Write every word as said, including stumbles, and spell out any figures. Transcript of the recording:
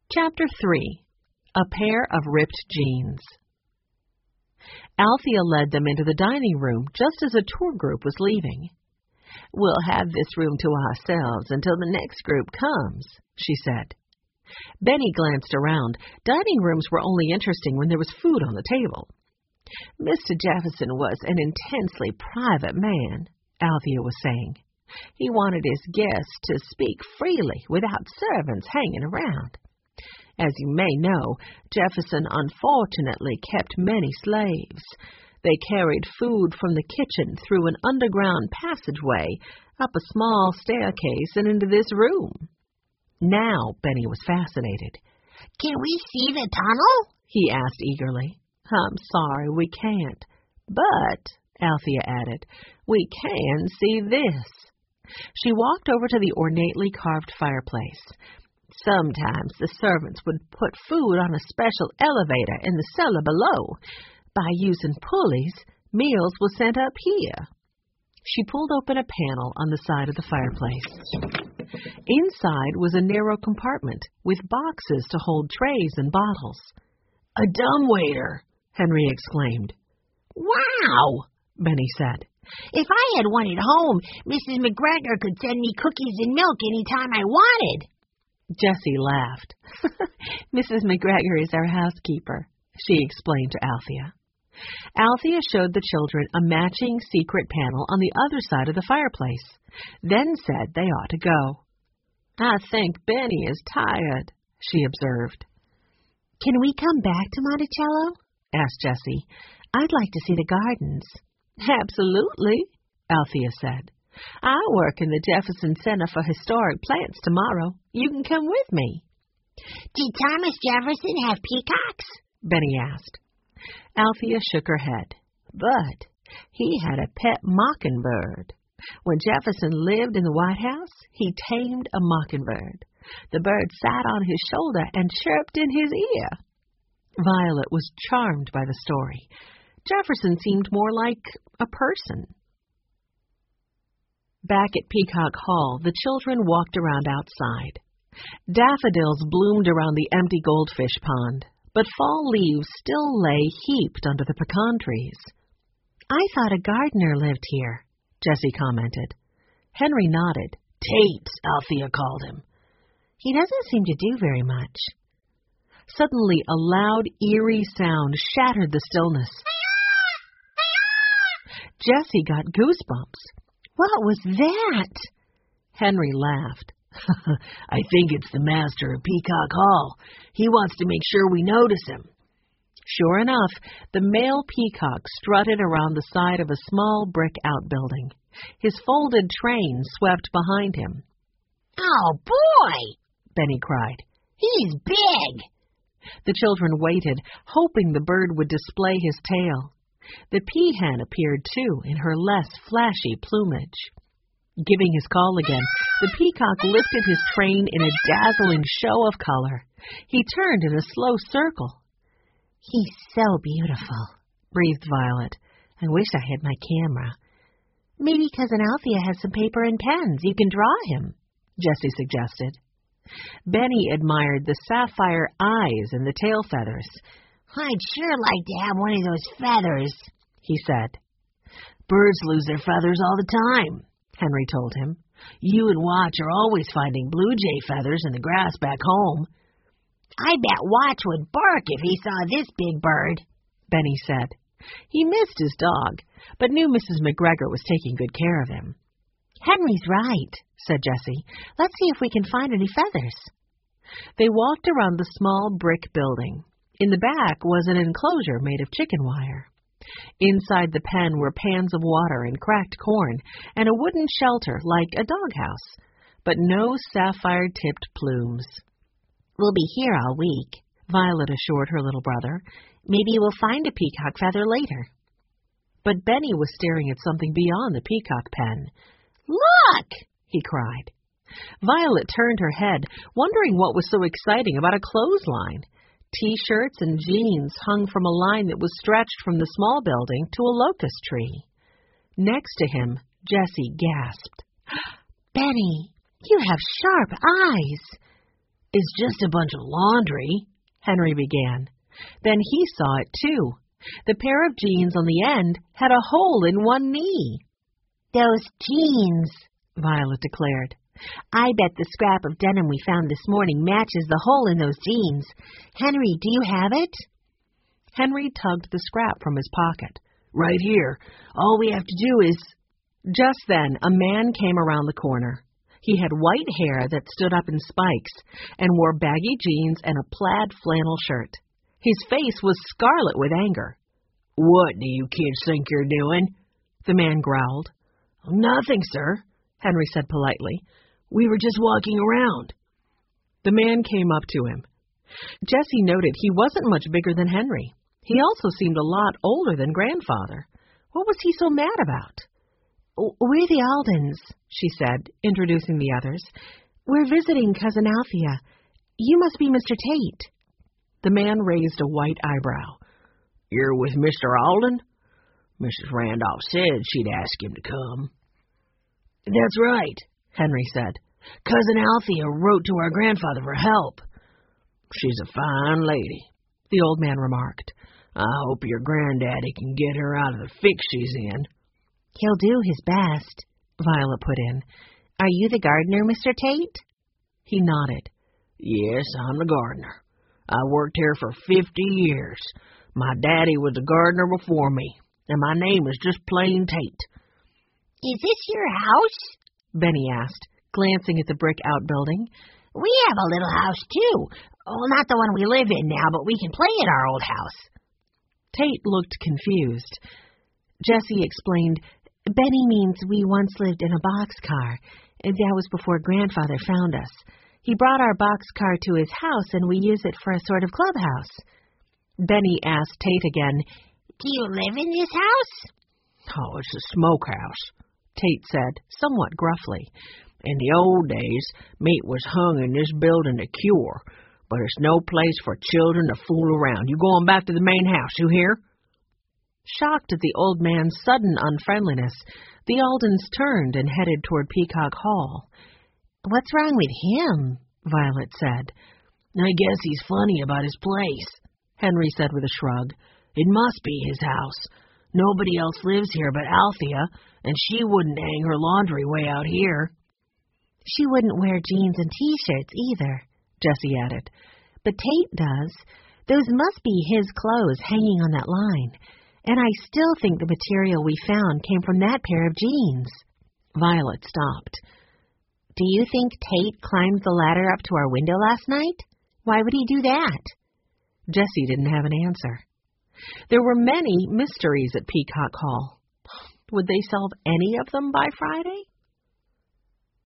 Chapter three. A Pair of Ripped Jeans. Althea led them into the dining room just as a tour group was leaving. "We'll have this room to ourselves until the next group comes," she said. Benny glanced around. Dining rooms were only interesting when there was food on the table. "Mister Jefferson was an intensely private man," Althea was saying. "He wanted his guests to speak freely without servants hanging around. As you may know, Jefferson unfortunately kept many slaves. They carried food from the kitchen through an underground passageway, up a small staircase, and into this room." Now Benny was fascinated. "Can we see the tunnel?" he asked eagerly. "I'm sorry, we can't. But," Althea added, "we can see this." She walked over to the ornately carved fireplace. "Sometimes the servants would put food on a special elevator in the cellar below. By using pulleys, meals were sent up here." She pulled open a panel on the side of the fireplace. Inside was a narrow compartment with boxes to hold trays and bottles. "A dumbwaiter!" Henry exclaimed. "Wow!" Benny said. "If I had one at home, Missus McGregor could send me cookies and milk any time I wanted." Jessie laughed. "Missus McGregor is our housekeeper," she explained to Althea. Althea showed the children a matching secret panel on the other side of the fireplace, then said they ought to go. "I think Benny is tired," she observed. "Can we come back to Monticello?" asked Jessie. "I'd like to see the gardens." "Absolutely," Althea said. "I work in the Jefferson Center for Historic Plants tomorrow. You can come with me." "Did Thomas Jefferson have peacocks?" Benny asked. Althea shook her head. "But he had a pet mockingbird. When Jefferson lived in the White House, he tamed a mockingbird. The bird sat on his shoulder and chirped in his ear." Violet was charmed by the story. Jefferson seemed more like a person. Back at Peacock Hall, the children walked around outside. Daffodils bloomed around the empty goldfish pond, but fall leaves still lay heaped under the pecan trees. "I thought a gardener lived here," Jessie commented. Henry nodded. "Tapes," Althea called him. "He doesn't seem to do very much." Suddenly, a loud, eerie sound shattered the stillness. Jessie got goosebumps. "What was that?" Henry laughed. "I think it's the master of Peacock Hall. He wants to make sure we notice him." Sure enough, the male peacock strutted around the side of a small brick outbuilding. His folded train swept behind him. "Oh, boy!" Benny cried. "He's big!" The children waited, hoping the bird would display his tail. The peahen appeared, too, in her less flashy plumage. Giving his call again, the peacock lifted his train in a dazzling show of color. He turned in a slow circle. "He's so beautiful," breathed Violet. "I wish I had my camera." "Maybe Cousin Althea has some paper and pens. You can draw him," Jessie suggested. Benny admired the sapphire eyes and the tail feathers. "I'd sure like to have one of those feathers," he said. "Birds lose their feathers all the time," Henry told him. "You and Watch are always finding blue jay feathers in the grass back home." "I bet Watch would bark if he saw this big bird," Benny said. He missed his dog, but knew Missus McGregor was taking good care of him. "Henry's right," said Jessie. "Let's see if we can find any feathers." They walked around the small brick building. In the back was an enclosure made of chicken wire. Inside the pen were pans of water and cracked corn, and a wooden shelter like a doghouse, but no sapphire-tipped plumes. "We'll be here all week," Violet assured her little brother. "Maybe we'll find a peacock feather later." But Benny was staring at something beyond the peacock pen. "Look!" he cried. Violet turned her head, wondering what was so exciting about a clothesline. T-shirts and jeans hung from a line that was stretched from the small building to a locust tree. Next to him, Jessie gasped. "Benny, you have sharp eyes." It's just a bunch of laundry, Henry began. Then he saw it, too. The pair of jeans on the end had a hole in one knee. Those jeans, Violet declared. I bet the scrap of denim we found this morning matches the hole in those jeans. Henry, do you have it? Henry tugged the scrap from his pocket. Right here. All we have to do is... Just then, a man came around the corner. He had white hair that stood up in spikes and wore baggy jeans and a plaid flannel shirt. His face was scarlet with anger. What do you kids think you're doing? The man growled. Nothing, sir, Henry said politely. We were just walking around. The man came up to him. Jessie noted he wasn't much bigger than Henry. He also seemed a lot older than Grandfather. What was he so mad about? We're the Aldens, she said, introducing the others. We're visiting Cousin Althea. You must be Mister Tate. The man raised a white eyebrow. You're with Mister Alden? Missus Randolph said she'd ask him to come. That's right, Henry said. Cousin Althea wrote to our grandfather for help. She's a fine lady, the old man remarked. I hope your granddaddy can get her out of the fix she's in. He'll do his best, Violet put in. Are you the gardener, Mister Tate? He nodded. Yes, I'm the gardener. I worked here for fifty years. My daddy was a gardener before me, and my name is just plain Tate. Is this your house? Benny asked, glancing at the brick outbuilding. We have a little house, too. Oh, not the one we live in now, but we can play at our old house. Tate looked confused. Jessie explained, Benny means we once lived in a boxcar. That was before Grandfather found us. He brought our boxcar to his house, and we use it for a sort of clubhouse. Benny asked Tate again, Do you live in this house? Oh, it's a smokehouse, Tate said, somewhat gruffly. In the old days, meat was hung in this building to cure, but it's no place for children to fool around. You going back to the main house, you hear? Shocked at the old man's sudden unfriendliness, the Aldens turned and headed toward Peacock Hall. What's wrong with him? Violet said. I guess he's funny about his place, Henry said with a shrug. It must be his house. Nobody else lives here but Althea, and she wouldn't hang her laundry way out here. She wouldn't wear jeans and T-shirts either, Jessie added. But Tate does. Those must be his clothes hanging on that line. And I still think the material we found came from that pair of jeans. Violet stopped. Do you think Tate climbed the ladder up to our window last night? Why would he do that? Jessie didn't have an answer. There were many mysteries at Peacock Hall. Would they solve any of them by Friday?